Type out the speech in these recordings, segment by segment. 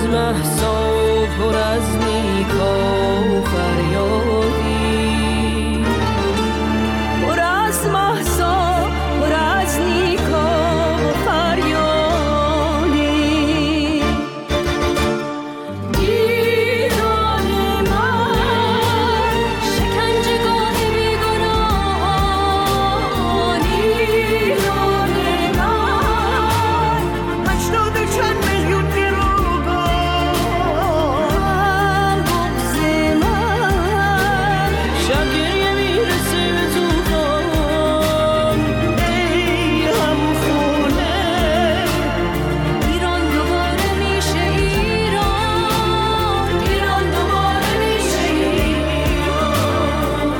مهسا پر از نیکا و فریادی، پر از مهسا پر از نیکا و فریادی. ایران من شکنجهگاه بیگناهان، ایران من 80 چند میلیون گروگان، بغض من شب گریه میرسه به طوفان. ای همخونه ایران دوباره میشه ایران، ایران دوباره میشه ایران.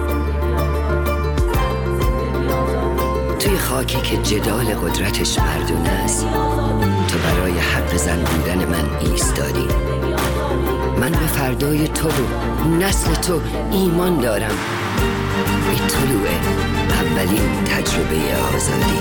توی خاکی که جدال قدرتش مردونه است، تو برای حق زن بودن من ایستادی. من به فردای تو و نسل تو ایمان دارم، به طلوع اولین تجربه آزادی.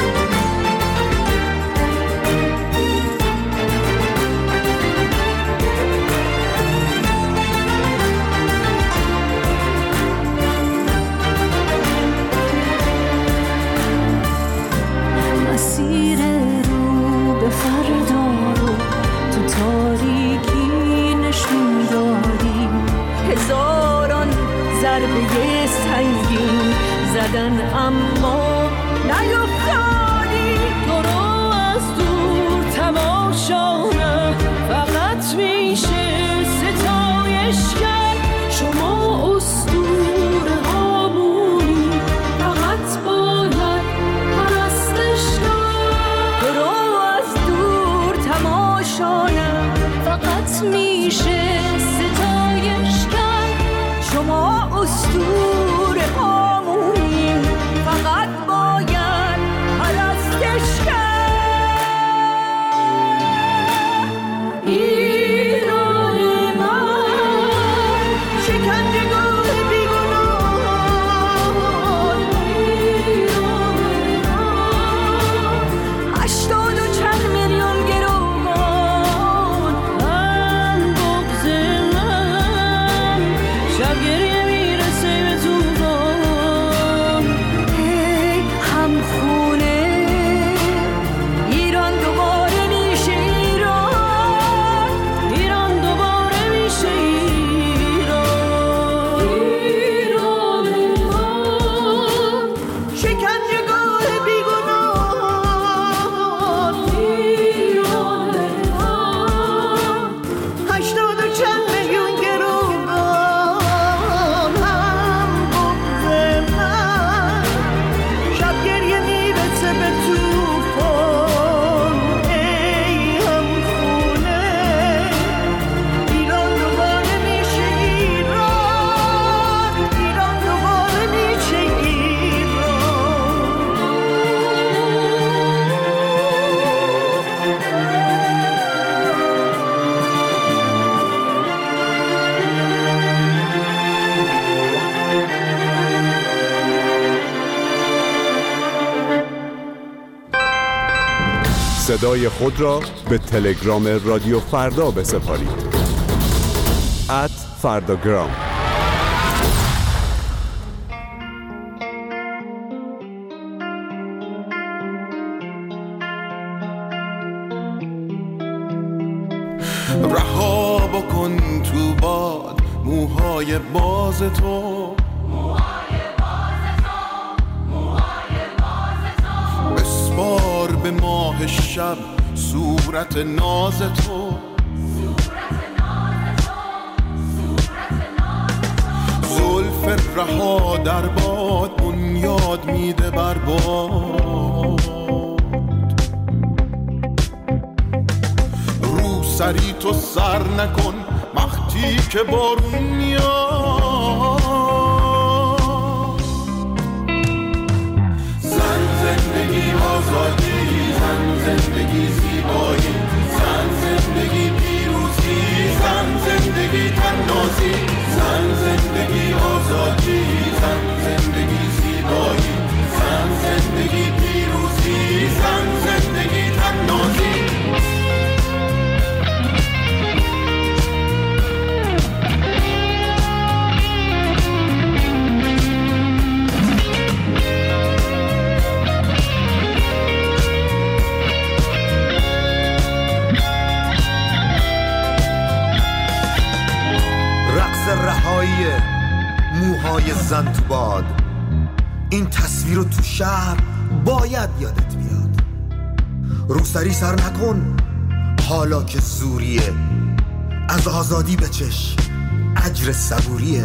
مسیر رو به فردا رو تو تاریکی نشون دادی، هزاران ضربه سنگین زدن اما نیفتادی. تو رو از دور تماشا نه فقط میشه ستایش کرد، شما اسطوره هامونی فقط باید پرستش کرد. تو رو از دور تماشا نه فقط میشه ستایش کرد، شما اسطوره هامونی فقط باید پرستش کرد. ایران من شکنجهگاه بیگناهان، ایران من 80 و چند میلیون گروگان، من بغض من شب گریه میرسه به طوفان. ای همخونه ایران دوباره میشه ایران، ایران دوباره میشه ایران. ایران من شکنجهگاه بیگناهان، ایران من 80 و چند میلیون گروگان، هم بغض من شب گریه میرسه به طوفان. ای همخونه ایران دوباره میشه ایران، ایران دوباره میشه صدای خود را به تلگرام رادیو فردا بسپارید. @فرداگرام. رها بکن تو باد موهای باز تو، بسپار به ماه شب صورت ناز تو. زلف رها در باد بنیاد میده بر باد، رو سری تو سر نکن وقتی که بارون میاد. زن زندگی آزادی، زن زندگی زیبایی، زن زندگی پیروزی، زن زندگی تنازی، زن زندگی آزادی، زن زندگی زیبایی، زن زندگی پیروزی، زن زندگی تنازی. میشن تو باد. این تصویر رو تو شهر باید یادت بیاد. روسری سر نکن حالا که زوریه، از آزادی بچش اجر صبوریه.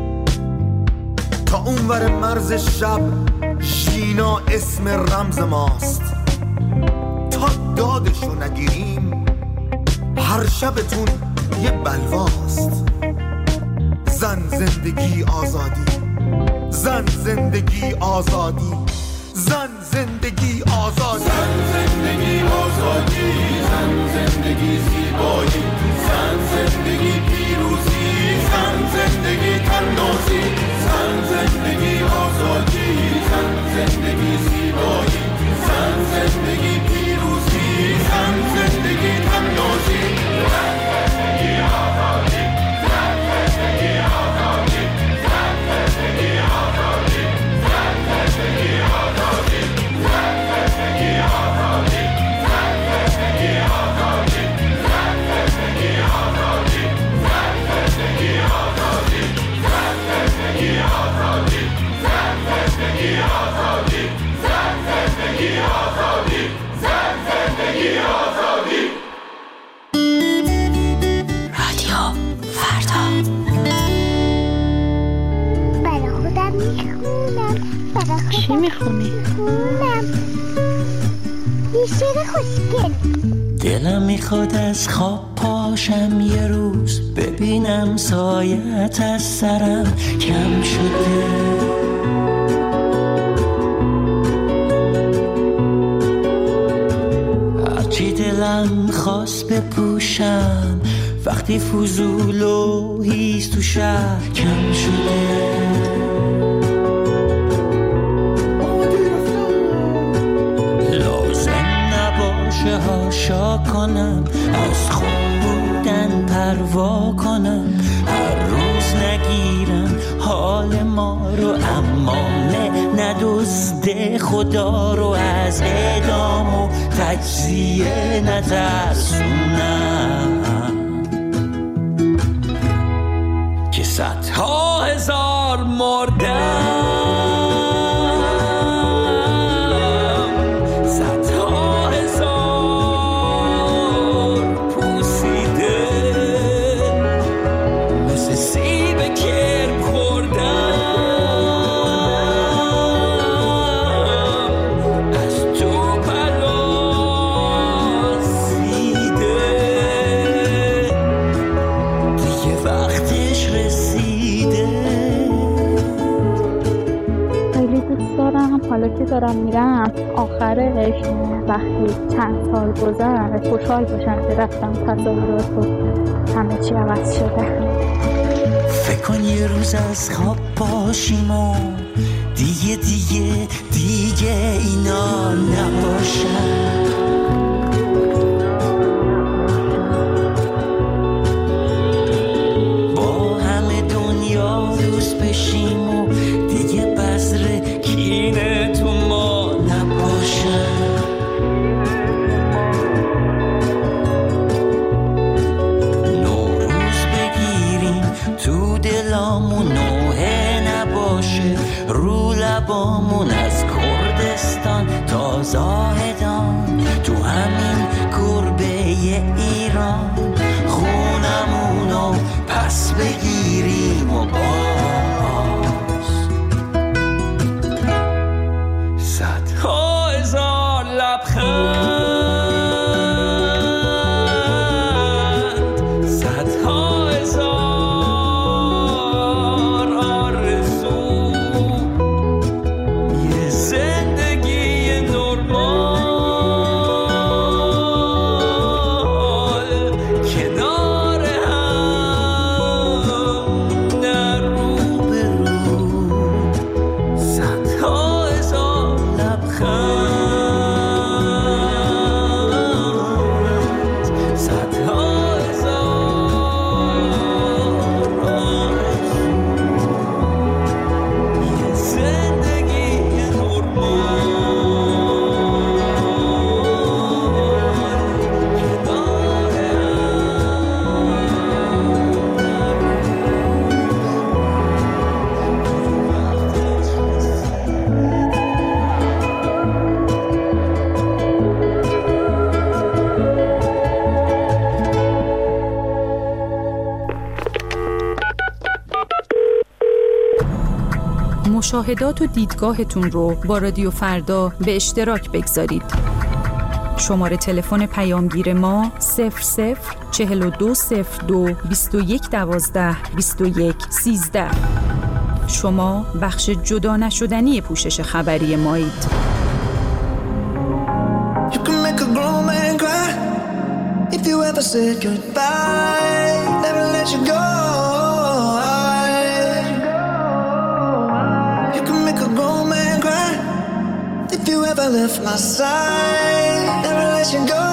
تا اونور مرز شب ژینا اسم رمز ماست. تا دادشو نگیریم هر شبتون یه بلواست. زن زندگی آزادی، زن زندگی آزادی، زن زندگی آزادی، زن زندگی آزادی، زن زندگی زیبایی، زن زندگی پیروزی، زن زندگی تنازی، زن زندگی آزادی، زن زندگی زیبایی، زن زندگی پیروزی، زن زندگی تنازی، زن زندگی آزادی، زن زندگی آزادی، زن زندگی آزادی، زن زندگی آزادی، زن زندگی آزادی، زن زندگی آزادی، زن زندگی آزادی، زن زندگی آزادی، زن زندگی آزادی، زن زندگی آزادی، زن زندگی آزادی، زن زندگی آزادی. رادیو فردا. برای خودم میخونم. چی میخونی؟ یه شعر خوشگل. دلم میخواد از خواب پاشم یه روز، ببینم سایت از سرم کم شده. هرچی دلم خواست بپوشم، وقتی فضول و هیز تو شهر کم شده. هاشا کنم، از خوب بودن پروا کنم، هر روز نگیرم حال ما رو، اما ندزده خدا رو، از اعدام و تجزیه نترسونم که صدها هزار مردم. حالا که دارم میرم آخرش وقتی چند سال گذشت خوشحال باشم که رفتم تصاویرات و همه چی عوض شده. فکر کن یه روز از خواب باشیم و دیگه اینا نباشن. با همه دنیا دوست بشیم و دیگه بذر کینه تو ما نباشن. نوروز بگیریم تو دلامون، نوحه نباشه رو لبامون، از کردستان تا زاهدان تو همین گربه ایران، خونمونو پس بگیریم و باز صدها هزار لبخند، صدها هزار آرزو، یه زندگی نرمال کنار هم، نه رو به رو، صدها هزار لبخند. مشاهدات و دیدگاهتون رو با رادیو فردا به اشتراک بگذارید. شماره تلفن پیامگیر ما 004202 2112 2113. شما بخش جدا نشدنی پوشش خبری مایید. If you ever said goodbye, never let you go. You can make a grown man cry. If you ever left my side, never let you go.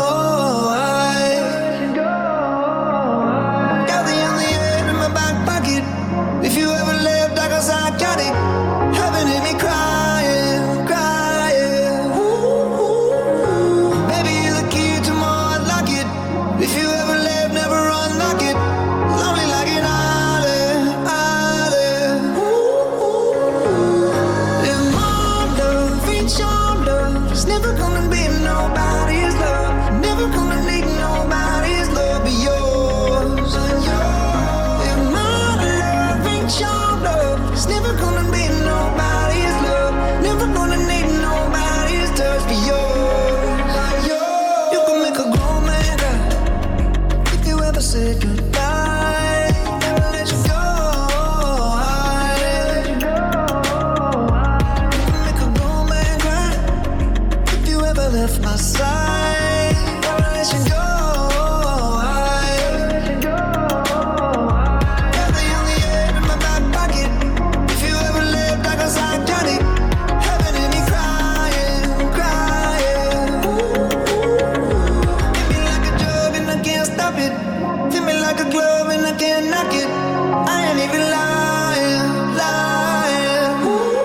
Got the only air in my back pocket. If you ever left, I guess I got it. Heaven hit me crying, crying. Baby, you're the key to my lock it. If you ever left, never unlock it. Lonely like an island, island. If my love ain't your love, it's never gonna be nobody's love. Never gonna need nobody's love but yours. If my love ain't your love, it's never gonna be nobody's love. Never gonna need nobody's touch but yours. You can make a grown man cry. If you ever said goodbye, never let you go. You can make a grown man cry. If you ever left my side, never let you go. Got the only air in my back pocket. If you ever left, I guess I got it. Heaven hit me crying, crying. Hit me like a drug and I can't stop it. Fit me like a glove and I can't knock it. I ain't even lying, lying.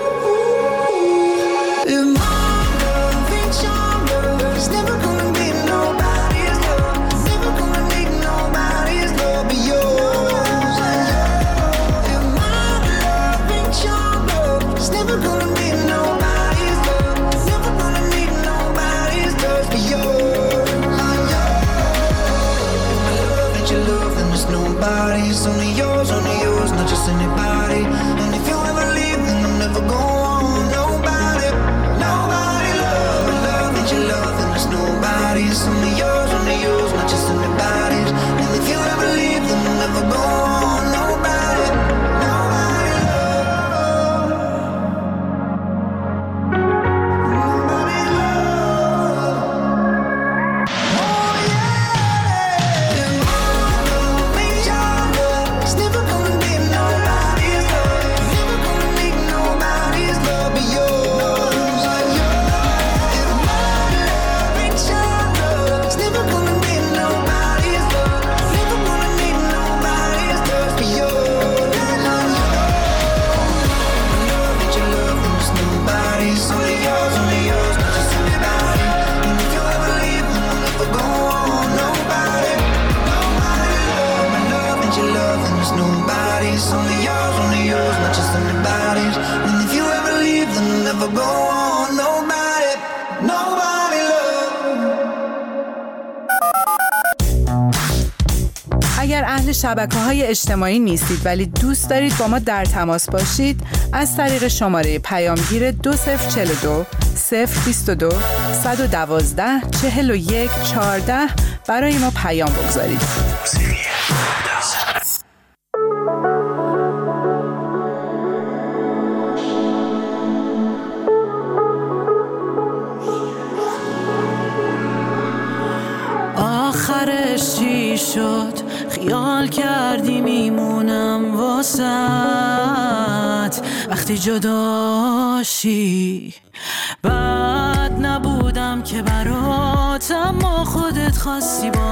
If my love ain't your love, it's never gonna be nobody's love. Never gonna need nobody's love but yours. If my love ain't your love, it's never gonna be nobody's love. Never gonna need nobody's touch but yours. My love ain't your love, then there's nobody's. Only yours, not just anybody. And if you ever leave, then I'm never going. Nobody, nobody love. My love ain't your love, then there's nobody's. Only yours, not just anybody's. And if you ever leave, then I'm never going. Nobody, nobody love. Nobody love. Oh yeah. If my love ain't your love, it's never gonna be nobody's love. Never gonna need nobody's love but yours. If my love ain't your love, it's never gonna be nobody's love. Never gonna need nobody's love but yours. My love ain't your love, then there's nobody's. Only yours, not just anybody. And if you ever leave, then I'll never go on. Nobody, nobody love. My love ain't your love, then there's nobody's. Only yours, not just anybody's. And if you ever leave, then I'll never go on. Nobody, nobody love. اگر اهل شبکه‌های اجتماعی نیستید ولی دوست دارید با ما در تماس باشید، از طریق شماره پیامگیر 2042 022 112 41 14 برای ما پیام بگذارید. آخرش چی شد؟ خیال کردی میمونم واسط وقتی جداشی. بد نبودم که برات، اما خودت خواستی با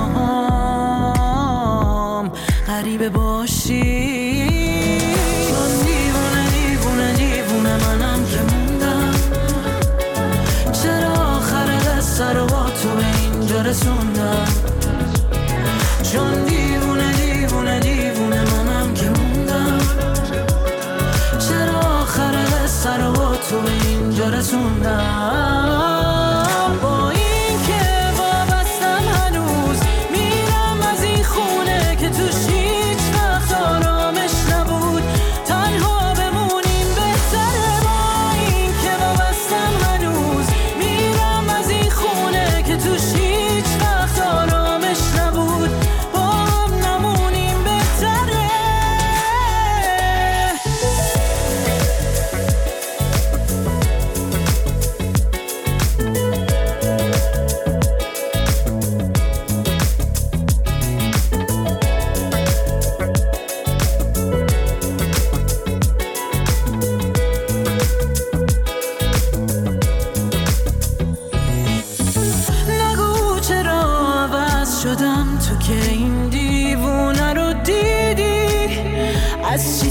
هم غریبه باشی. چون دیوونه دیوونه دیوونه منم که موندم. چرا آخر قصه رو با تو به اینجا رسوندم؟ چون دیوونه دیوونه دیوونه منم که موندم. چرا آخر قصه رو با تو به اینجا رسوندم؟ با این که وابستم هنوز میرم از این خونه که توش هیچ وقت آرامش نبود. تنها بمونیم بهتره.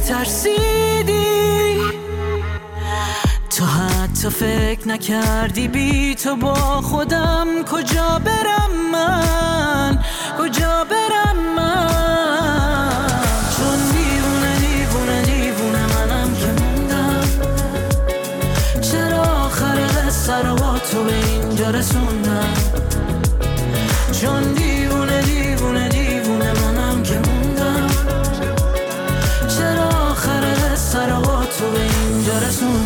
ترسیدی، تو حتی فکر نکردی بی تو با خودم کجا برم من، کجا برم من. چون دیوونه دیوونه دیوونه منم که موندم، چرا آخر قصه رو با تو به اینجا رسوندم. چون دیوونه دیوونه دیوونه منم که موندم، چرا آخر قصه رو با تو به اینجا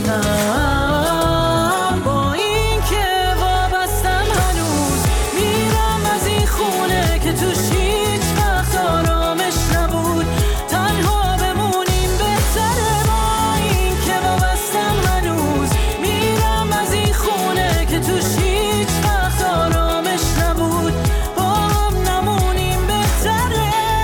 رسوندم. با این که وابستم هنوز میرم از این خونه که توش هیچ وقت آرامش نبود، تنها بمونیم بهتره. با این که وابستم هنوز میرم از این خونه که توش هیچ وقت آرامش نبود، با هم نمونیم بهتره.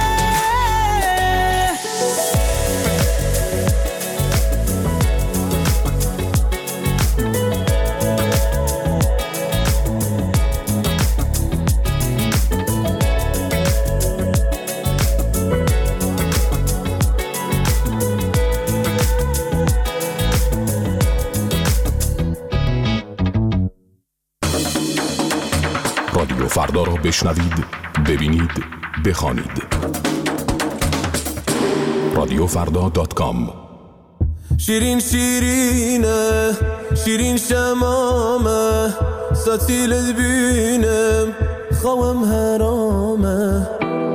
رادیو فردا را بشنوید، ببینید، بخوانید. رادیوفردا.com. شیرین شیرینه شیرین شمامه، ستیلت بینم خوام حرامه.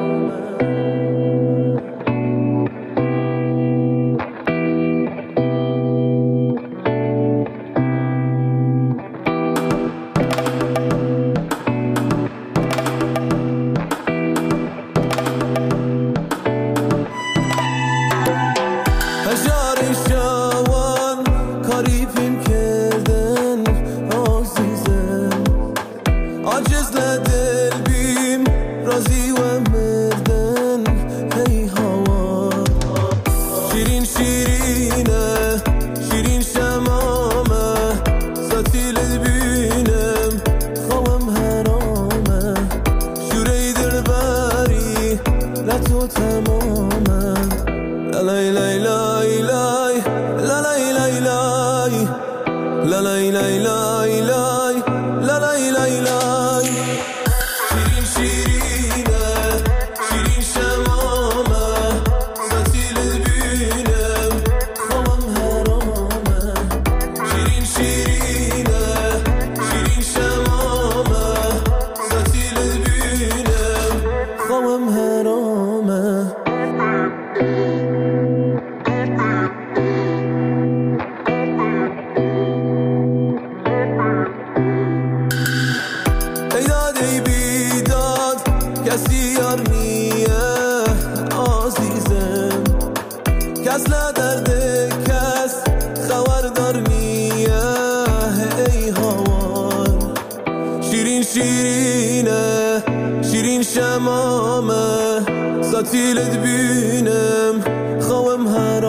ستیلت بینم خوام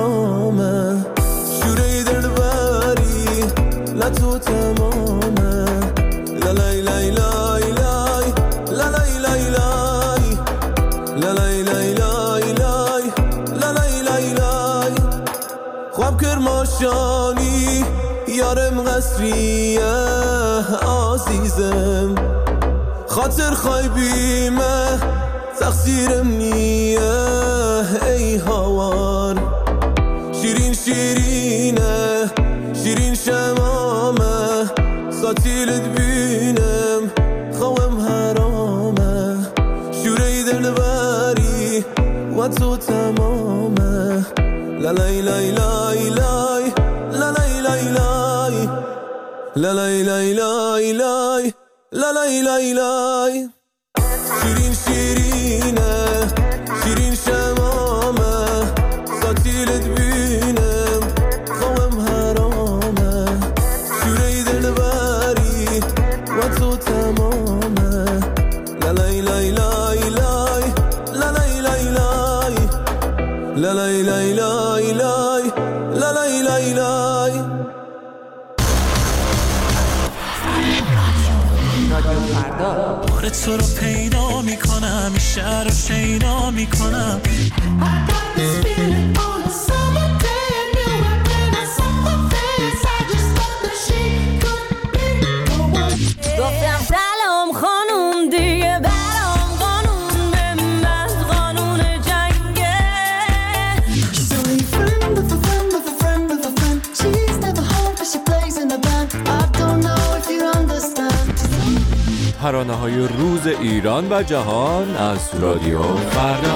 حرامه، شوری دلبری لطو تمامه. لالای لای لای لای لالای لای لای لالای لای لای لای لالای لای لای. خواب کرماشانی یارم قصریه عزیزم، خاطر خایبیمه تقصیرم نیه ای هوار. شیرین شیرینه شیرین شمامه، ستیلت بینم خوام حرامه، شوری دلبری و تو تمامه. لالای لای لای لای لالای لای لای لالای لای لای لای لالای لای لای. شیرین شیرینه شیرین شمامه، ستیلت بینم خوام حرامه، شوری دلبری و تو تمامه. لالای لای لای لای لالای لای لای لالای لای لای لای لالای لای لای. بار تو رو پیدا میکنم، این شهر رو شیدا میکنم. گفتم سلام خانوم دیگه برام قانون به من قانون جنگه. She's only a friend of a friend of a friend of a friend. She's never home but she plays in a band. I don't know if you understand. ترانه‌های روز ایران و جهان از رادیو فردا.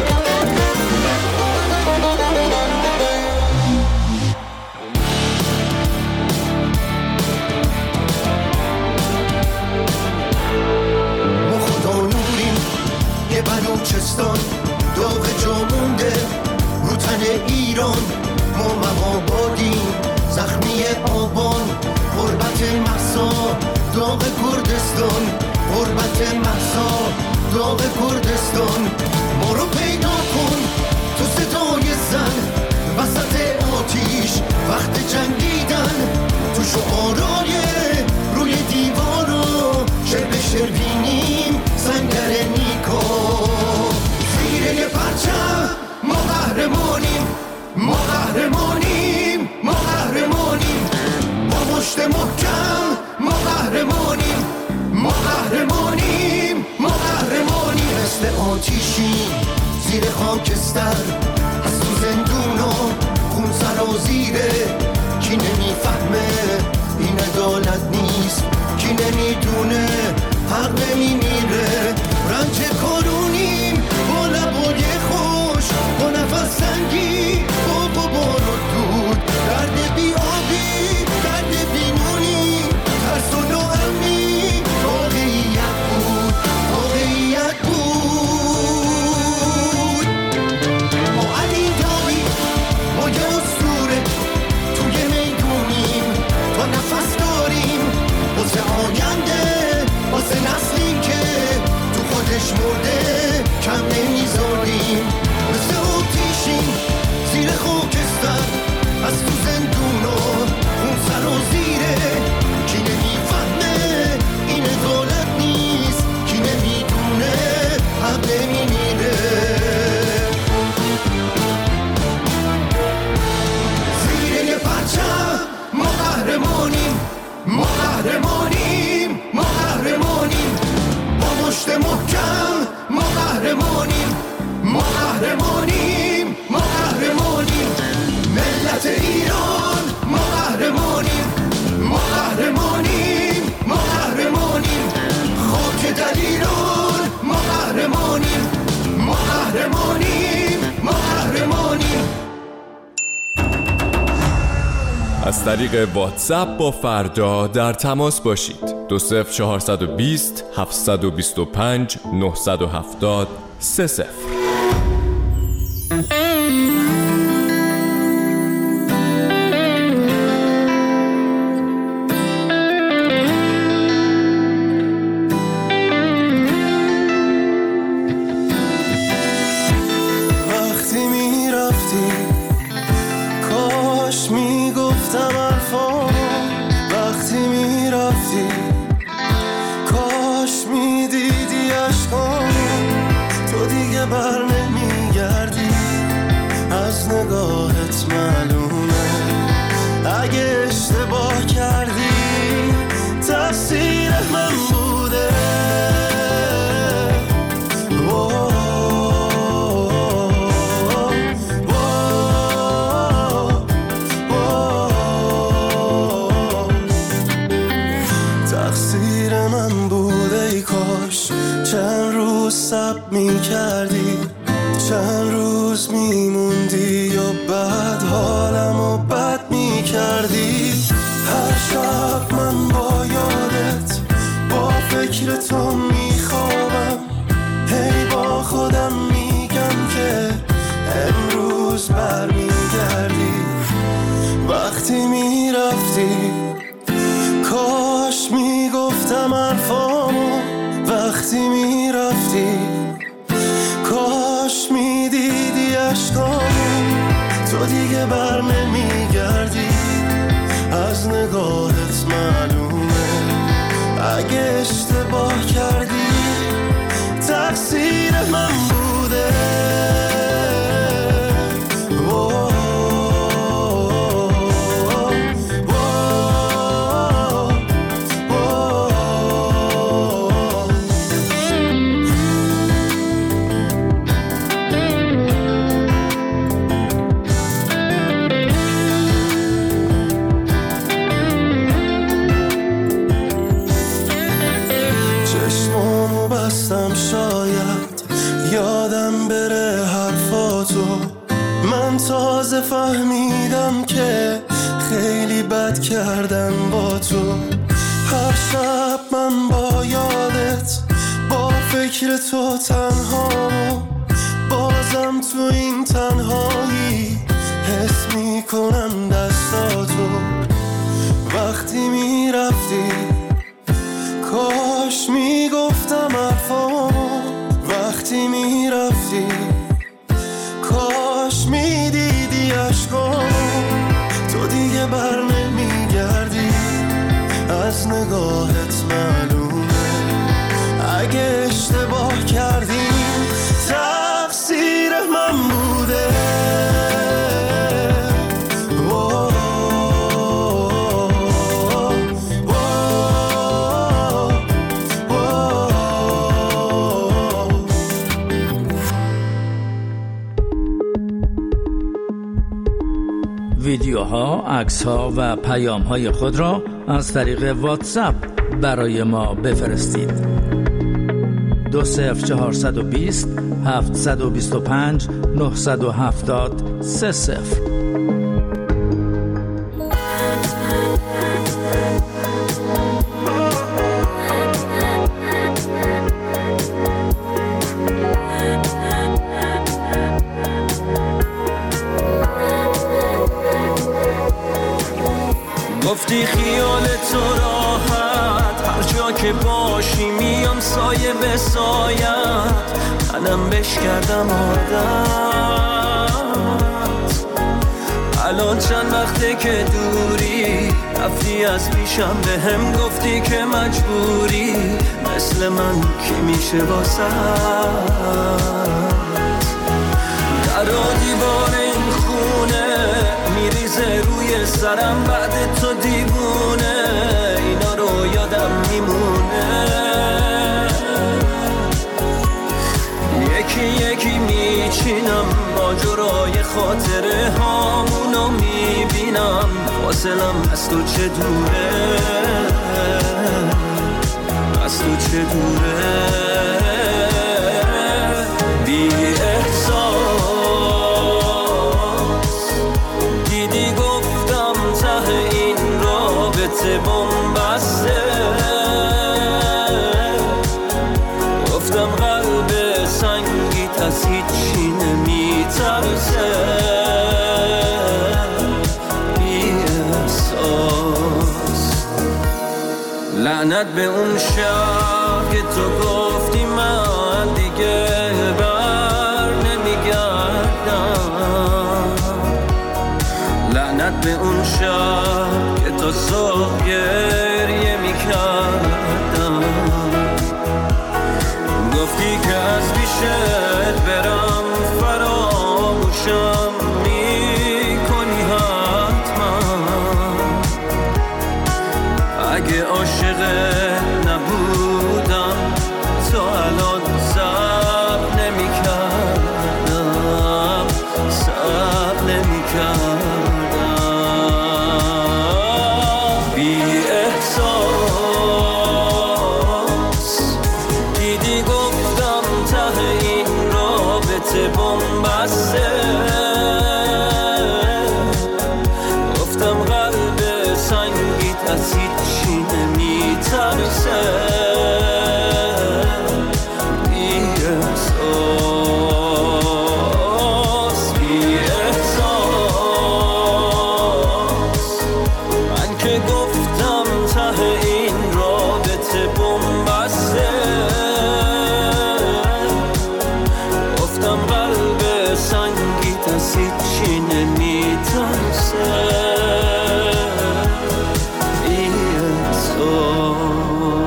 ما خدا نوریم یه بلوچستان داغ جا مونده رو تن ایران. ما مهابادیم زخمی آبان غربت مهسا داغ کردستان. غربت مهسا داغ کردستان. ما رو پیدا کن تو صدای زن وسط آتیش وقت جنگیدن. تو شعارای روی دیوارو شب شروینیم سنگر نیکا. زیر یه پرچم ما قهرمانیم ما قهرمانیم ما قهرمانیم. با مشت محکم ما قهرمانیم ما قهرمانیم ما قهرمانیم. مثل آتیشیم زیر خاکستر از تو زندونا خون سرازیره. کی نمیفهمه این عدالت نیست کی نمیدونه حق نمیمیره. رنج کارونیم با لبای خوش با نفس سنگی با بارو دود. درد بی آبی درد بی نونی ترس و ناامنی واقعیت بود واقعیت بود. ما علی داری ما یه اسطوره توی میدونیم تا نفس داریم واسه آینده واسه نسلی که تو خودش مرده کم نمیذاریم. مثل آتیشیم زیر خاکستر از تو زندونا خون سرازیره. کی نمیفهمه این عدالت نیست کی نمیدونه حق نمیمیره. زیر یه پرچم ما قهرمانیم ما قهرمانیم ما قهرمانیم. با مشت محکم ما قهرمانیم ما قهرمانیم ما قهرمانیم. ملت ایران ما قهرمانیم ما قهرمانیم ما قهرمانیم. خاک در ایران ما قهرمانیم ما قهرمانیم ما قهرمانیم. از طریق واتساپ با فردا در تماس باشید. 20420 725 970 30. وقتی میرفتی کاش میگفتم حرفام. وقتی میرفتی کاش میدیدی عشقام. تو دیگه بر نمیگردی از نگاهت معلومه. اگه اشتباه کردی تقصیر من بوده. تقصیر من بوده. ای کاش چند روز صبر میکردی چند روز میموندی یا بعد حالمو بد میکردی. هر شب من با یادت با فکر تو میخوابم. هی با خودم میگم که امروز برمیگردی. وقتی میرفتی کاش میگفتم حرفامو. وقتی میرفتی کاش میدیدی عشقامو. تو دیگه بر نمیگردی از نگاهت معلومه. اگه اشتباه کردی تقصیر من بوده. تازه فهمیدم که خیلی بد کردن با تو. هر شب من با یادت، با فکر تو تنها، بازم تو این تنهایی حس میکنم دستاتو. وقتی میرفتی کاش میگفتم حرفامو، وقتی میرفتی کاش میدیدی عشقامو. تو دیگه بر نمیگردی، از نگاهت معلومه. اگه اشتباه کردیم تقصیر من بوده. ویدیوها، عکس‌ها و پیام‌های خود را از طریق واتساپ برای ما بفرستید. 20420 725 970 30. گفتی خیال تو راحت، هر جا که باشی میام سایه به سایت. منم بش کردم عادت، الان چند وقته که دوری، رفتی از پیشم به هم گفتی که مجبوری. مثل من کی میشه واسه در دیوار این خونه میریزه روی سرم بعد تو دیوونه. اینا رو یادم میمونه، یکی یکی میچینم ماجرای خاطره هامونو میبینم. فاصلم از تو چه دوره، از تو چه دوره. بی احساس دیدی گفتم ته این رابطه بنبسته. گفتم قلب سنگیت از هیچی نمیترسه. بی احساس لعنت به اون شب که تو گفتی من دیگه بر نمیگردم. لعنت به اون شب که تو صبح گریه میکردم. گفتی که از پیشت برم فراموشم میکنی حتما. اگه عاشقت نبودم تو الان صبر نمیکردم، صبر نمیکردم. بی احساس دیدی گفتم ته این رابطه بنبسته. گفتم قلب سنگیت از هیچی نمیترسه. بی احساس، بی احساس من که گفتم ته این رابطه بنبسته. گفتم قلب سنگیت از هیچی نمیترسه. بی احساس.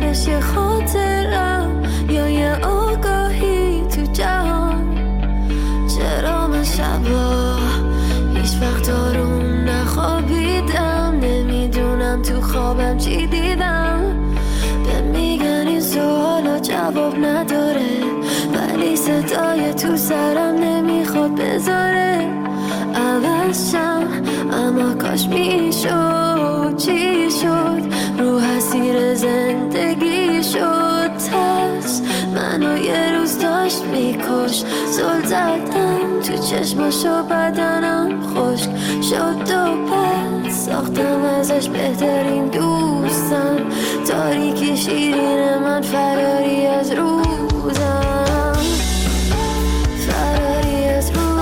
آخرش یه خاطرم یا یه آگاهی تو جهان. چرا من شبا هیچ وقت آروم نخوابیدم، نمیدونم تو خوابم چی دیدم. به میگن این سوالا جواب نداره، ولی صدای تو سرم نمیخواد بذاره عوض شم. اما کاش میشد، چی شد؟ رو اسیر زندگی شد ترس، منو یه روز داشت میکش. زل زدم تو چشماشو، بدنم خشک شد و پس ساختم ازش بهترین دوستم. تاریکی شیرین من، فراری از روزم، فراری از روزم.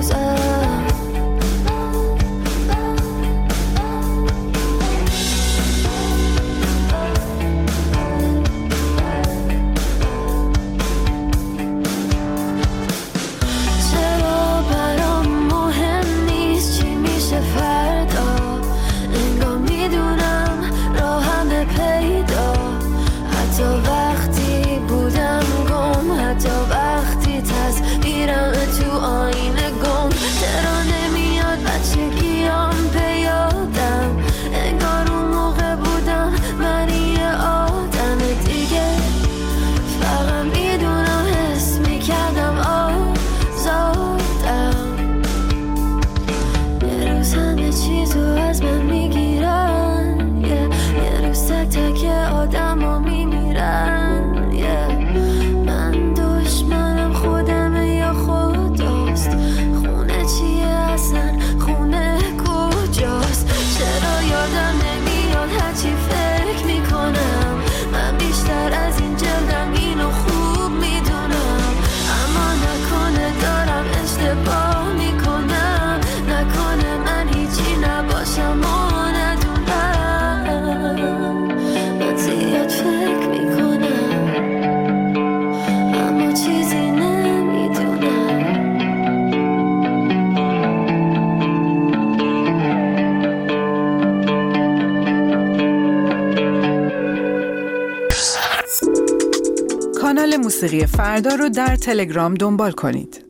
کانال موسیقی فردا رو در تلگرام دنبال کنید.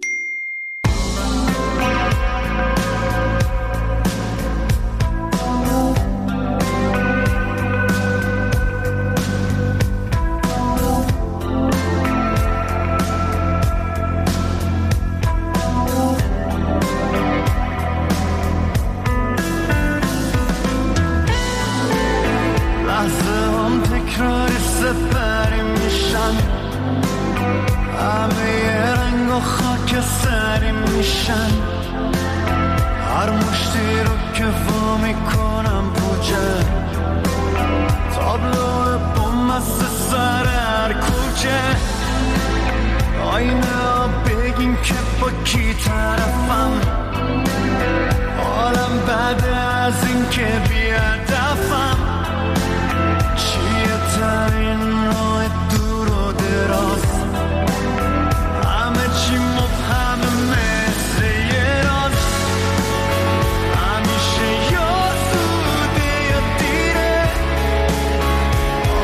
هر مشتی رو که وا میکنم پوچه، تابلو بوم از سر هر کوچه. آینه بگین که با کی طرفم، حالم بعد از این که بی‌هدفم. چیه ترین راه دور و دراز، همه چی مبهمه مثل یه راز. همیشه یا زوده یا دیره،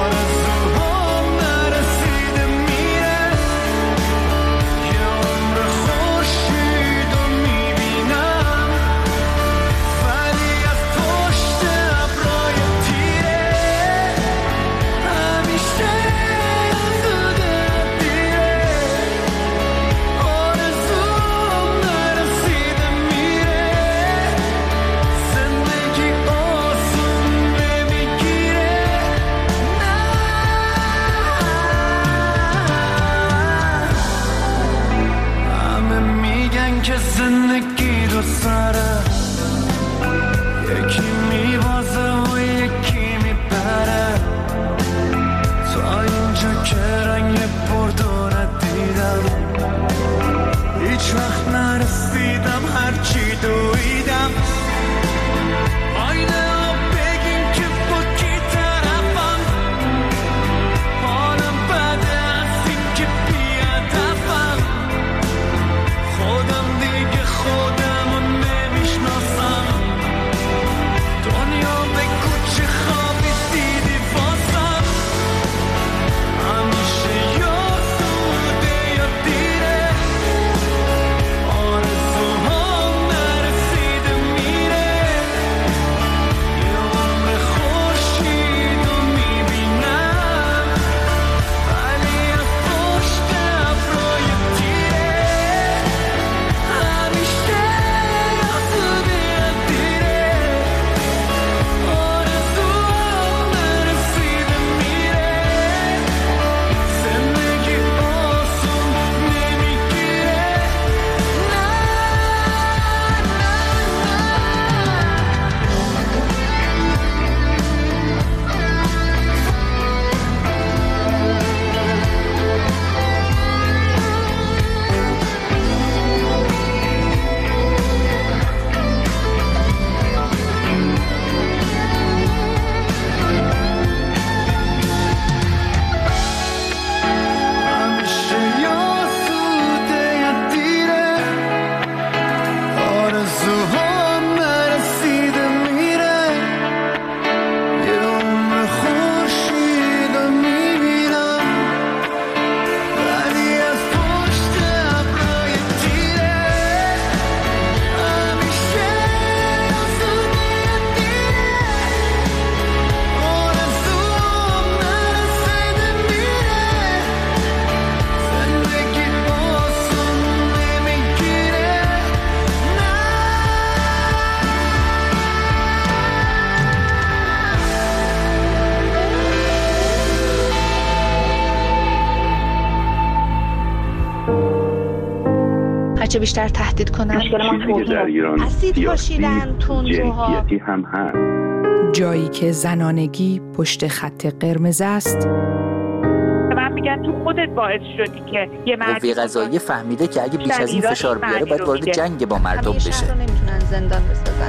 هرچه بیشتر تهدید کنن. چیزی که در ایران اسید پاشیدن تندروها جنسیتی هم هست. جایی که زنانگی پشت خط قرمز است. من میگن تو خودت باعث شدی که یه قوه قضاییه فهمیده که اگه بیش از این فشار بیاره باید وارد جنگ با مردم بشه. شهر رو نمیتونن زندان بسازن.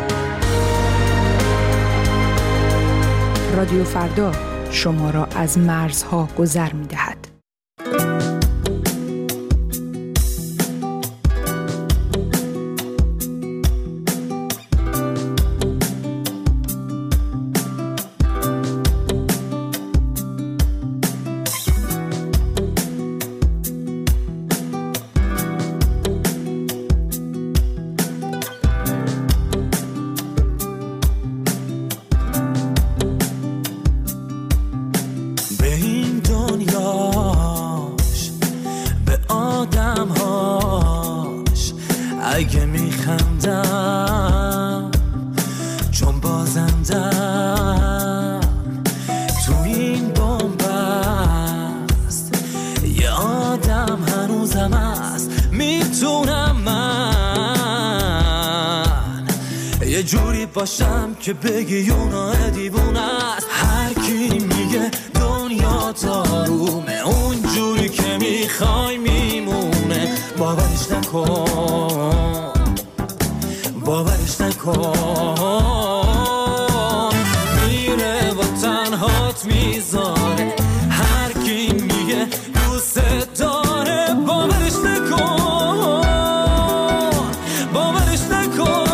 رادیو فردا شما را از مرزها گذر می‌دهد. اگه میخندم چون بازندم تو این بنبست یه آدم هنوزم هست میتونم من یه جوری باشم که بگی اونا دیوونه است. هر کی میگه دنیا دارومه اون جوری که میخوای میمونه. باورش نکن باورش نکن میره و تنهات میذاره. هر کی میگه دوست داره باورش نکن باورش نکن.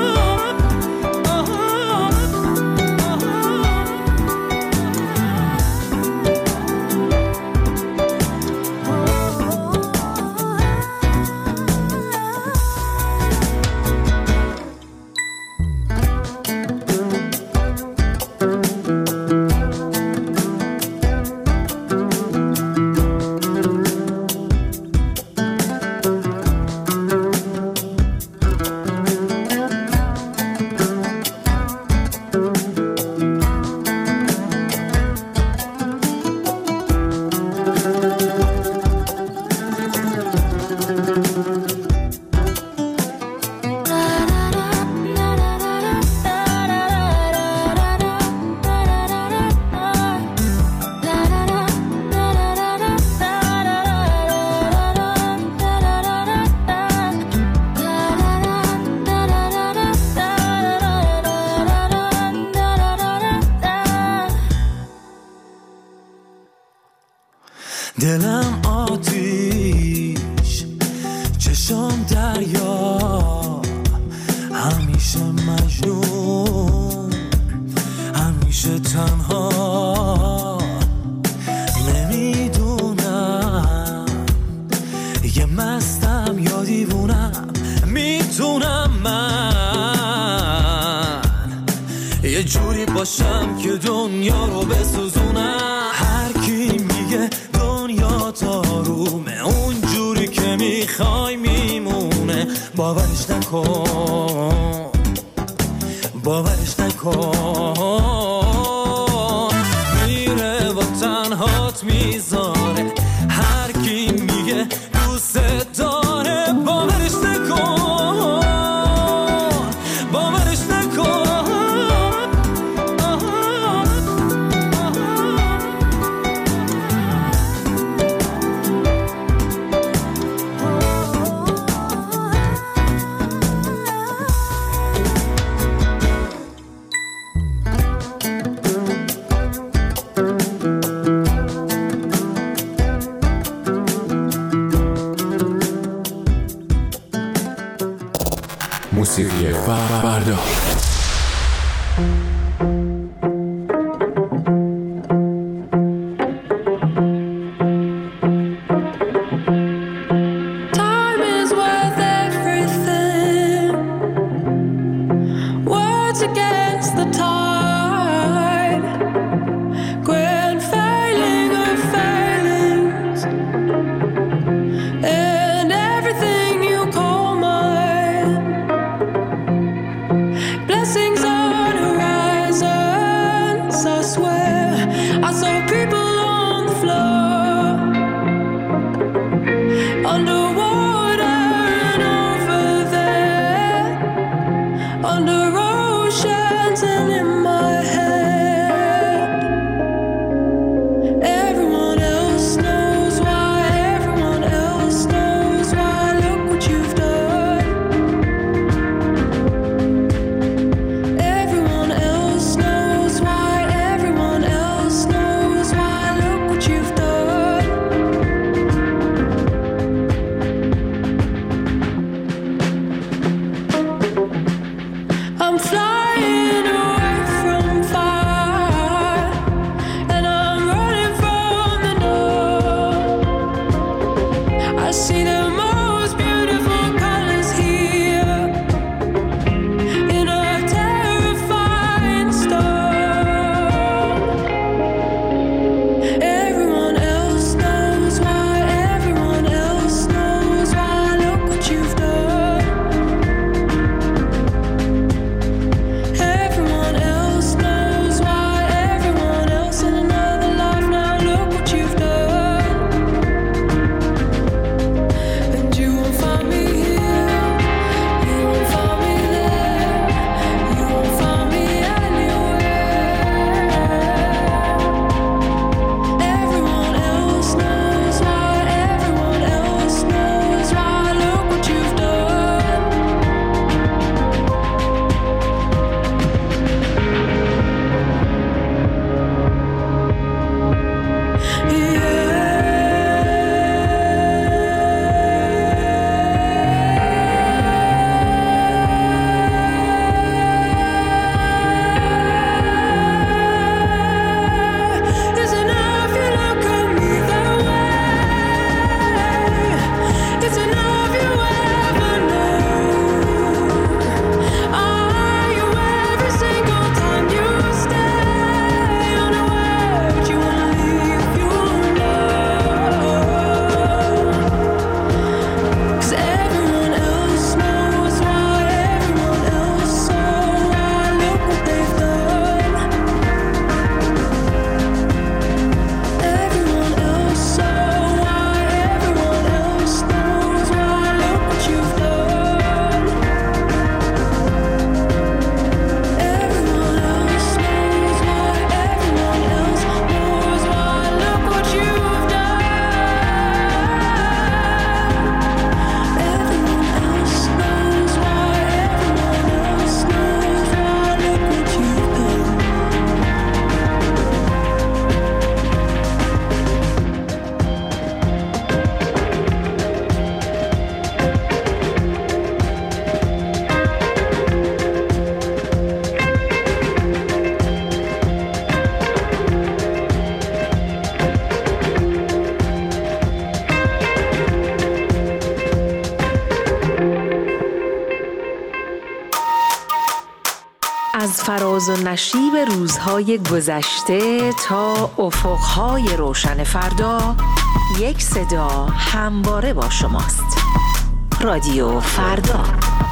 دلم آتیش چشم دریا همیشه مجنون همیشه تنها نمیدونم یه مستم یا دیوونم میتونم من یه جوری باشم که دنیا رو بسوزونم. هر کی میگه دنیا تارومه اون جوری که میخوای میمونه. باورش نکن باورش نکن میره و تنهات میذاره. هر کی میگه دوست داره باورش نکن باورش نکن. موسیقی فردا. Bless ناز و نشیب روزهای گذشته تا افقهای روشن فردا، یک صدا همواره با شماست. رادیو فردا.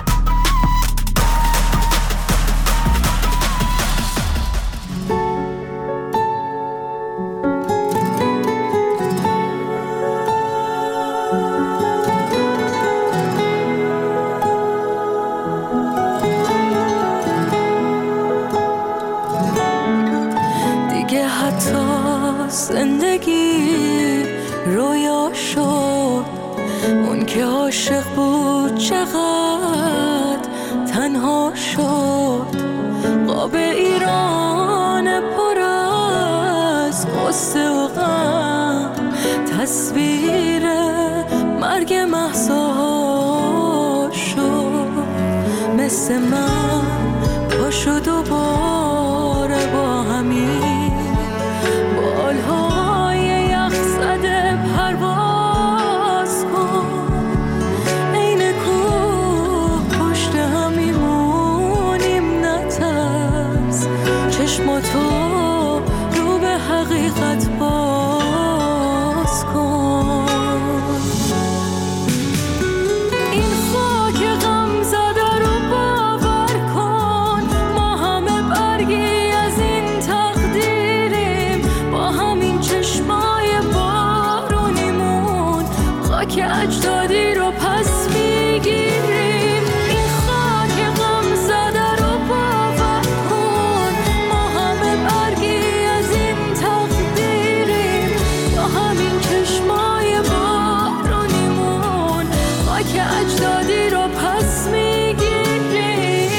زندگی رویا شد، اون که عاشق بود چقدر تنها شد. قاب ایران پر از قصه و غم، تصویر مرگ مهسا شد. مثل من پاشو دوباره با همین بالهای یخ زده پرواز کن. عین کوه پشت هم میمونیم، نترس، چشماتو رو به حقیقت باز کن. این خاک غم زده رو باور کن، ما همه برگی از این تقدیریم. با همین چشمای بارونیمون خاک اجدادی رو پس میگیریم. این خاک غم زده رو باور کن، ما همه برگی از این تقدیریم. با همین چشمای بارونیمون خاک اجدادی رو پس میگیریم.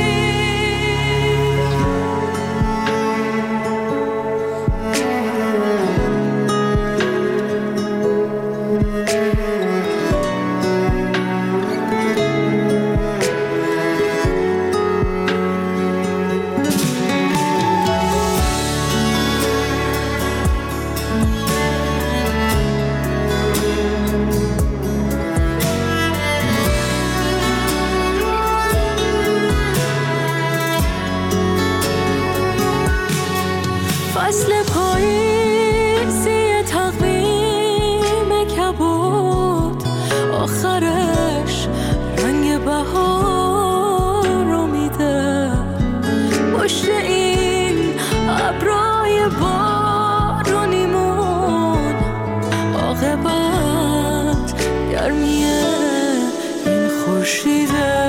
فصل پاییزی تقویم کبود، آخرش رنگ بهار رو میده. پشت این ابرای بارونیمون عاقبت گرمیه این خورشیده.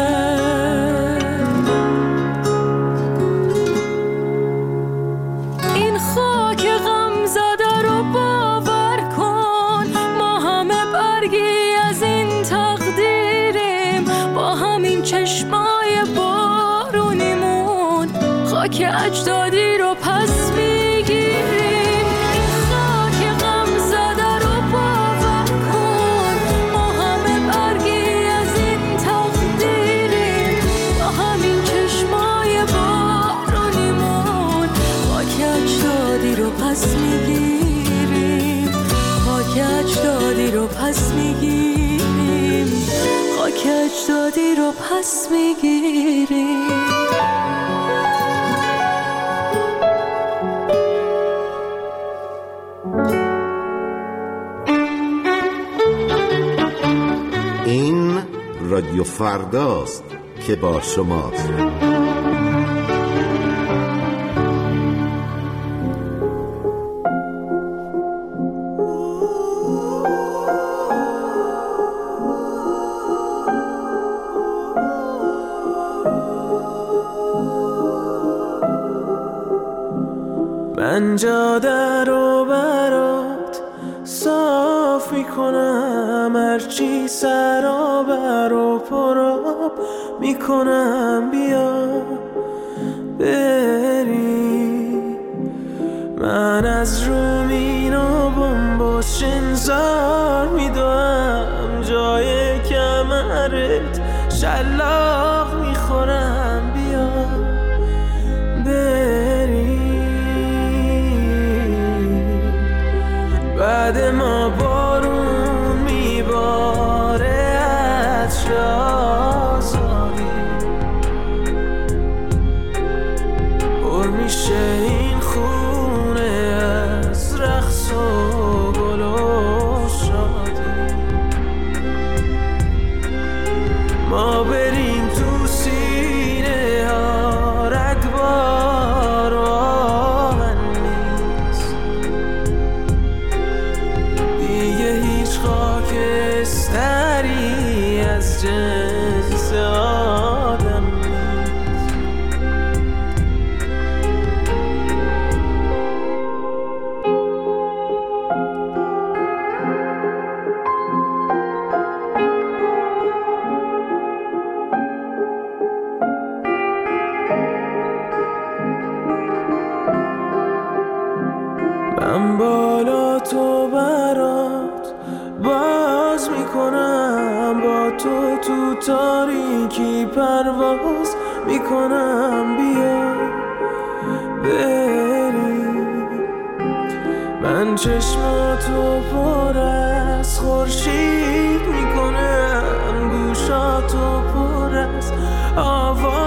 خاک غم زده رو باور کن، ما همه برگی از این تقدیریم. با همین چشمای بارونیمون خاک اجدادی رو پس میگیریم. این خاک غم زده رو باور کن، ما همه برگی از این تقدیریم. با همین چشمای بارونیمون خاک اجدادی رو پس میگیریم. خاک اجدادی رو پس میگیریم. خاک اجدادی رو پس میگیریم. این رادیو فرداست که با شماست. من جاده رو برات صاف میکنم، هرچی سرابر و پراب میکنم. بیا بری، من از رومین و بمباش انذار میدم. جای کمرت شلاق میخورم. بیا بری، بعد ما بارون میباره از آزادی. بستری از جنس آدم من بالا تو برات باز میکنم، با تو تاریکی پرواز میکنم، بیا بریم. من چشماتو پر از خورشید میکنم، گوشاتو پر از آواز